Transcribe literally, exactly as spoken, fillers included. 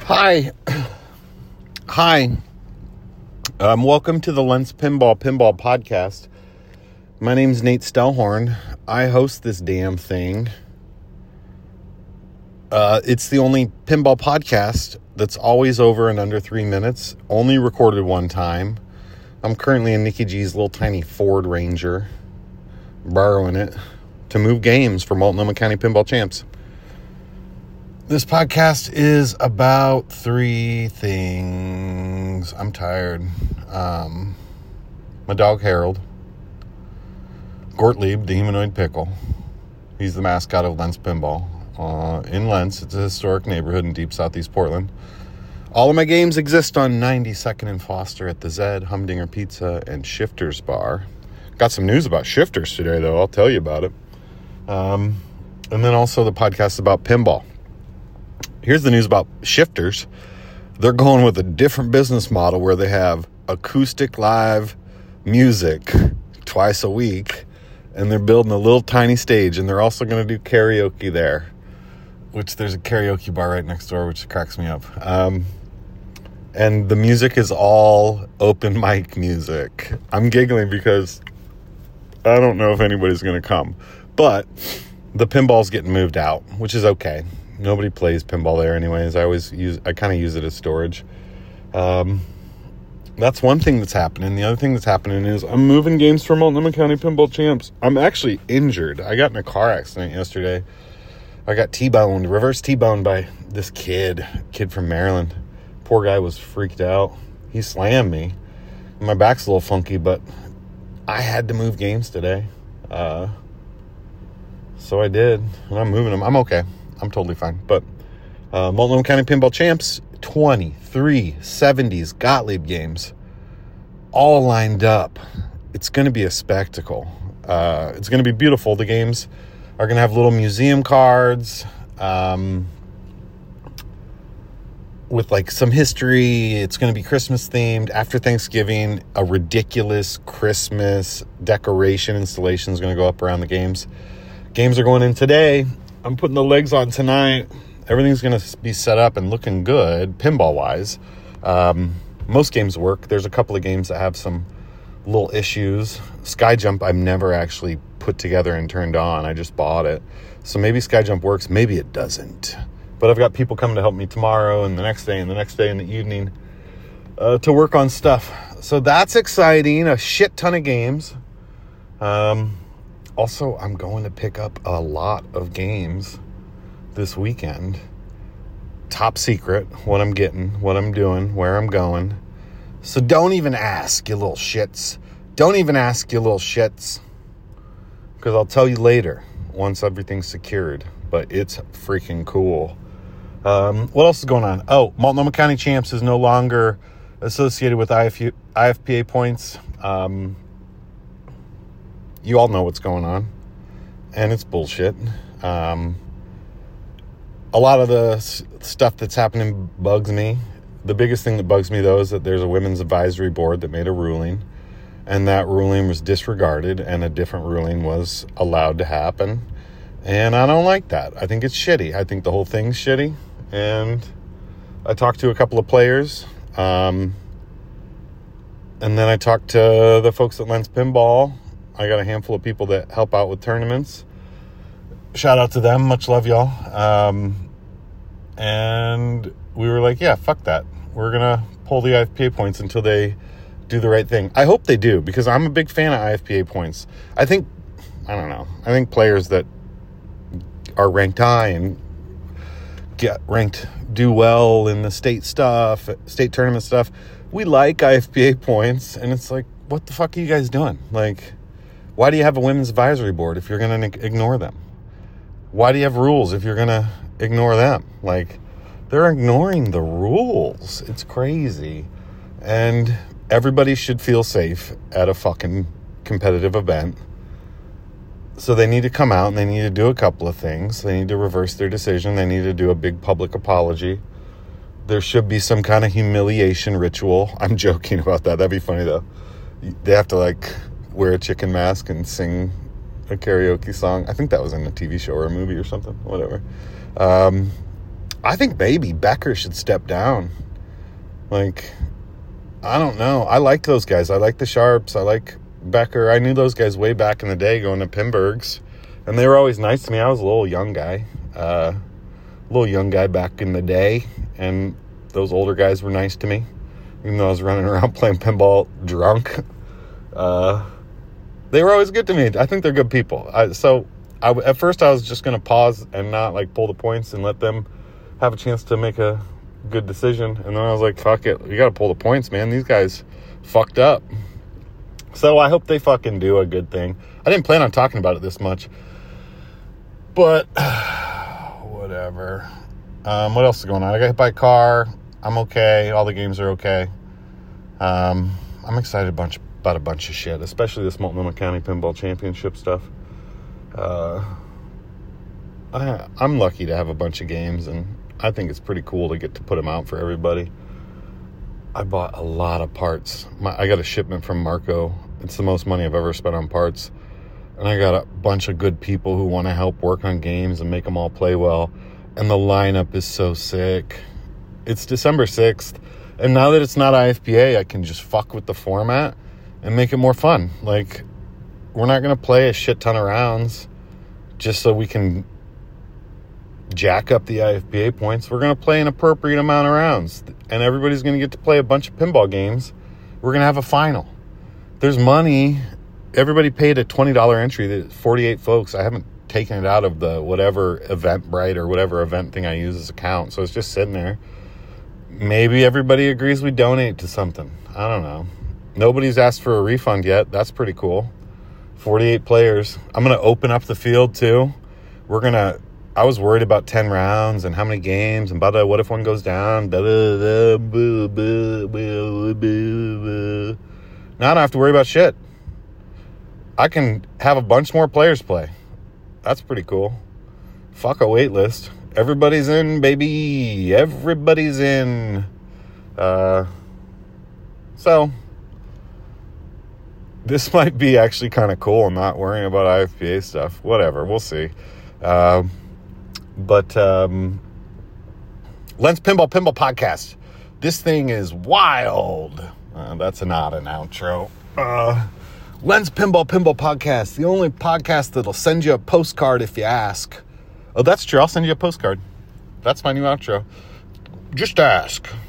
Hi. Hi. Um, welcome to the Lens Pinball Pinball Podcast. My name's Nate Stellhorn. I host this damn thing. Uh, it's the only pinball podcast that's always over in under three minutes. Only recorded one time. I'm currently in Nikki G's little tiny Ford Ranger, borrowing it to move games for Multnomah County Pinball Champs. This podcast is about three things. I'm tired. Um, my dog Harold. Gottlieb, the humanoid pickle. He's the mascot of Lens Pinball. Uh, in Lens, it's a historic neighborhood in deep southeast Portland. All of my games exist on ninety-second and Foster at the Zed, Humdinger Pizza, and Shifters Bar. Got some news about Shifters today, though. I'll tell you about it. Um, and then also the podcast about pinball. Here's the news about Shifters. They're going with a different business model where they have acoustic live music twice a week, and they're building a little tiny stage, and they're also going to do karaoke there, which there's a karaoke bar right next door, which cracks me up. Um, and the music is all open mic music. I'm giggling because I don't know if anybody's going to come, but the pinball's getting moved out, which is okay. Nobody plays pinball there anyways. I always use, I kind of use it as storage. Um, that's one thing that's happening. The other thing that's happening is I'm moving games for Multnomah County Pinball Champs. I'm actually injured. I got in a car accident yesterday. I got T-boned, reverse T-boned by this kid, kid from Maryland. Poor guy was freaked out. He slammed me. My back's a little funky, but I had to move games today. Uh, so I did, and I'm moving them. I'm okay. I'm totally fine. But uh, Multnomah County Pinball Champs, twenty-three seventies Gottlieb games, all lined up. It's going to be a spectacle. Uh, it's going to be beautiful. The games are going to have little museum cards um, with like some history. It's going to be Christmas themed. After Thanksgiving, a ridiculous Christmas decoration installation is going to go up around the games. Games are going in today. I'm putting the legs on tonight. Everything's going to be set up and looking good, pinball-wise. Um, most games work. There's a couple of games that have some little issues. Skyjump I've never actually put together and turned on. I just bought it. So maybe Skyjump works. Maybe it doesn't. But I've got people coming to help me tomorrow and the next day and the next day in the evening uh, to work on stuff. So that's exciting. A shit ton of games. Um... Also, I'm going to pick up a lot of games this weekend. Top secret, what I'm getting, what I'm doing, where I'm going. So don't even ask, you little shits. Don't even ask, you little shits. Because I'll tell you later, once everything's secured. But it's freaking cool. Um, what else is going on? Oh, Multnomah County Champs is no longer associated with I F P A points. Um... You all know what's going on, and it's bullshit. Um, a lot of the s- stuff that's happening bugs me. The biggest thing that bugs me, though, is that there's a women's advisory board that made a ruling, and that ruling was disregarded, and a different ruling was allowed to happen. And I don't like that. I think it's shitty. I think the whole thing's shitty. And I talked to a couple of players, um, and then I talked to the folks at Lens Pinball. I got a handful of people that help out with tournaments. Shout out to them. Much love, y'all. Um, and we were like, yeah, fuck that. We're going to pull the I F P A points until they do the right thing. I hope they do, because I'm a big fan of I F P A points. I think, I don't know, I think players that are ranked high and get ranked, do well in the state stuff, state tournament stuff, we like I F P A points. And it's like, what the fuck are you guys doing? Like, why do you have a women's advisory board if you're going to ignore them? Why do you have rules if you're going to ignore them? Like, they're ignoring the rules. It's crazy. And everybody should feel safe at a fucking competitive event. So they need to come out and they need to do a couple of things. They need to reverse their decision. They need to do a big public apology. There should be some kind of humiliation ritual. I'm joking about that. That'd be funny, though. They have to, like, wear a chicken mask and sing a karaoke song. I think that was in a T V show or a movie or something. Whatever. Um, I think Baby Becker should step down. Like, I don't know. I like those guys. I like the Sharps. I like Becker. I knew those guys way back in the day going to Pinburg's. And they were always nice to me. I was a little young guy. Uh, a little young guy back in the day. And those older guys were nice to me. Even though I was running around playing pinball drunk. Uh, they were always good to me. I think they're good people. I, so I, at first I was just going to pause and not like pull the points and let them have a chance to make a good decision. And then I was like, fuck it. You got to pull the points, man. These guys fucked up. So I hope they fucking do a good thing. I didn't plan on talking about it this much. But whatever. Um, what else is going on? I got hit by a car. I'm okay. All the games are okay. Um, I'm excited a bunch, about a bunch of shit, especially this Multnomah County Pinball Championship stuff. Uh, I, I'm lucky to have a bunch of games, and I think it's pretty cool to get to put them out for everybody. I bought a lot of parts. My, I got a shipment from Marco. It's the most money I've ever spent on parts. And I got a bunch of good people who want to help work on games and make them all play well. And the lineup is so sick. It's December sixth. And now that it's not I F P A, I can just fuck with the format and make it more fun. Like, we're not going to play a shit ton of rounds just so we can jack up the I F P A points. We're going to play an appropriate amount of rounds. And everybody's going to get to play a bunch of pinball games. We're going to have a final. There's money. Everybody paid a twenty dollars entry. forty-eight folks. I haven't taken it out of the whatever Eventbrite or whatever event thing I use as account. So it's just sitting there. Maybe everybody agrees we donate to something. I don't know. Nobody's asked for a refund yet. That's pretty cool. forty-eight players. I'm going to open up the field too. We're going to, I was worried about ten rounds and how many games and blah, blah, what if one goes down? Blah, blah, blah, blah, blah, blah, blah. Now I don't have to worry about shit. I can have a bunch more players play. That's pretty cool. Fuck a wait list. Everybody's in, baby. Everybody's in. Uh, so, this might be actually kind of cool. I'm not worrying about I F P A stuff. Whatever. We'll see. Uh, but, um, Lens Pinball Pinball Podcast. This thing is wild. Uh, that's not an outro. Uh, Lens Pinball Pinball Podcast. The only podcast that'll send you a postcard if you ask. Oh, that's true. I'll send you a postcard. That's my new outro. Just ask.